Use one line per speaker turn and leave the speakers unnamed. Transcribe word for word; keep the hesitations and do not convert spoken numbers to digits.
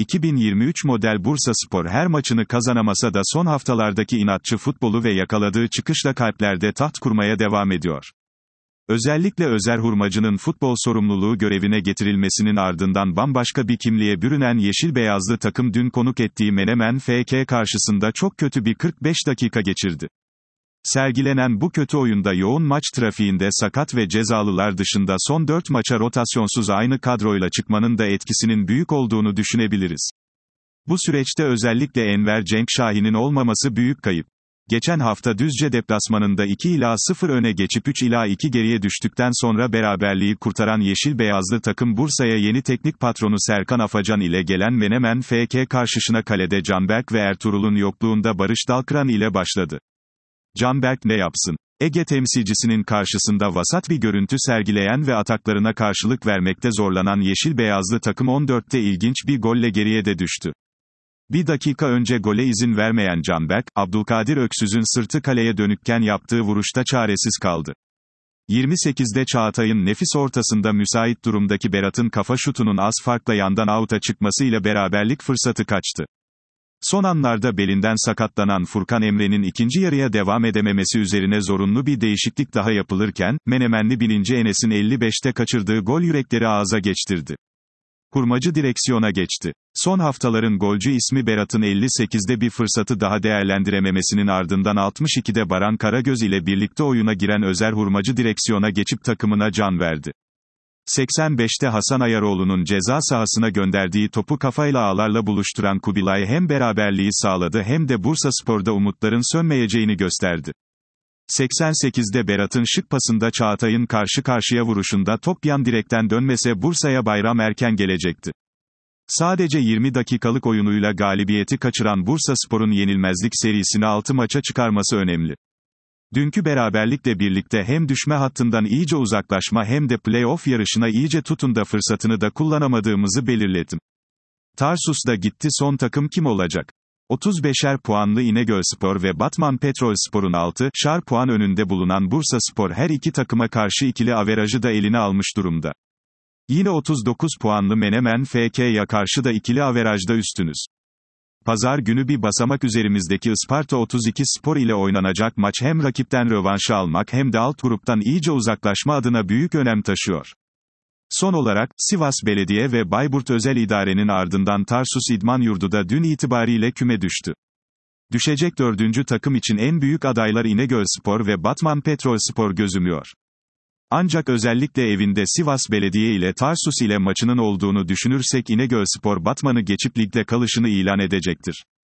iki bin yirmi üç model Bursaspor her maçını kazanamasa da son haftalardaki inatçı futbolu ve yakaladığı çıkışla kalplerde taht kurmaya devam ediyor. Özellikle Özer Hurmacı'nın futbol sorumluluğu görevine getirilmesinin ardından bambaşka bir kimliğe bürünen yeşil beyazlı takım dün konuk ettiği Menemen F K karşısında çok kötü bir kırk beş dakika geçirdi. Sergilenen bu kötü oyunda yoğun maç trafiğinde sakat ve cezalılar dışında son dört maça rotasyonsuz aynı kadroyla çıkmanın da etkisinin büyük olduğunu düşünebiliriz. Bu süreçte özellikle Enver Cenk Şahin'in olmaması büyük kayıp. Geçen hafta Düzce deplasmanında iki ila sıfır öne geçip üç ila iki geriye düştükten sonra beraberliği kurtaran yeşil beyazlı takım Bursa'ya yeni teknik patronu Serkan Afacan ile gelen Menemen F K karşısına kalede Canberk ve Ertuğrul'un yokluğunda Barış Dalkıran ile başladı. Canberk ne yapsın? Ege temsilcisinin karşısında vasat bir görüntü sergileyen ve ataklarına karşılık vermekte zorlanan yeşil beyazlı takım on dörtte ilginç bir golle geriye de düştü. Bir dakika önce gole izin vermeyen Canberk, Abdülkadir Öksüz'ün sırtı kaleye dönükken yaptığı vuruşta çaresiz kaldı. yirmi sekizde Çağatay'ın nefis ortasında müsait durumdaki Berat'ın kafa şutunun az farkla yandan out'a çıkmasıyla beraberlik fırsatı kaçtı. Son anlarda belinden sakatlanan Furkan Emre'nin ikinci yarıya devam edememesi üzerine zorunlu bir değişiklik daha yapılırken, Menemenli bininci Enes'in elli beşte kaçırdığı gol yürekleri ağza geçtirdi. Hurmacı direksiyona geçti. Son haftaların golcü ismi Berat'ın elli sekizde bir fırsatı daha değerlendirememesinin ardından altmış ikide Baran Karagöz ile birlikte oyuna giren Özer Hurmacı direksiyona geçip takımına can verdi. seksen beşte Hasan Ayaroğlu'nun ceza sahasına gönderdiği topu kafayla ağlarla buluşturan Kubilay hem beraberliği sağladı hem de Bursaspor'da umutların sönmeyeceğini gösterdi. seksen sekizde Berat'ın şık pasında Çağatay'ın karşı karşıya vuruşunda top yan direkten dönmese Bursa'ya bayram erken gelecekti. Sadece yirmi dakikalık oyunuyla galibiyeti kaçıran Bursaspor'un yenilmezlik serisini altı maça çıkarması önemli. Dünkü beraberlikle birlikte hem düşme hattından iyice uzaklaşma hem de play-off yarışına iyice tutun da fırsatını da kullanamadığımızı belirledim. Tarsus'ta gitti son takım kim olacak? otuz beşer puanlı İnegölspor ve Batman Petrolspor'un altışar puan önünde bulunan Bursaspor her iki takıma karşı ikili averajı da eline almış durumda. Yine otuz dokuz puanlı Menemen F K'ya karşı da ikili averajda üstünüz. Pazar günü bir basamak üzerimizdeki Isparta otuz iki Spor ile oynanacak maç hem rakipten rövanşı almak hem de alt gruptan iyice uzaklaşma adına büyük önem taşıyor. Son olarak, Sivas Belediye ve Bayburt Özel İdare'nin ardından Tarsus İdman Yurdu da dün itibariyle küme düştü. Düşecek dördüncü takım için en büyük adaylar İnegölspor ve Batman Petrolspor gözümüyor. Ancak özellikle evinde Sivas Belediye ile Tarsus ile maçının olduğunu düşünürsek İnegölspor Batman'ı geçip ligde kalışını ilan edecektir.